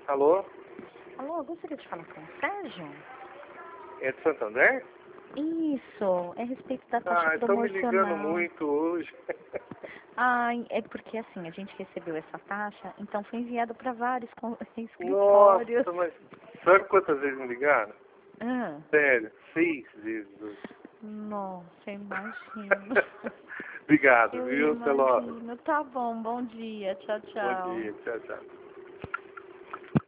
Alô? Alô, eu gostaria de falar com o Sérgio? É de Santander? Isso, é a respeito da taxa Estão me ligando promocional. muito hoje. É porque assim, a gente recebeu essa taxa, então foi enviado para vários escritórios. Nossa, mas sabe quantas vezes me ligaram? Ah, Sério, 6 vezes hoje. nossa, eu imagino. Obrigado, Eu viu? Até logo. imagino. Tá bom, bom dia. Tchau, Bom tchau. dia, tchau, tchau.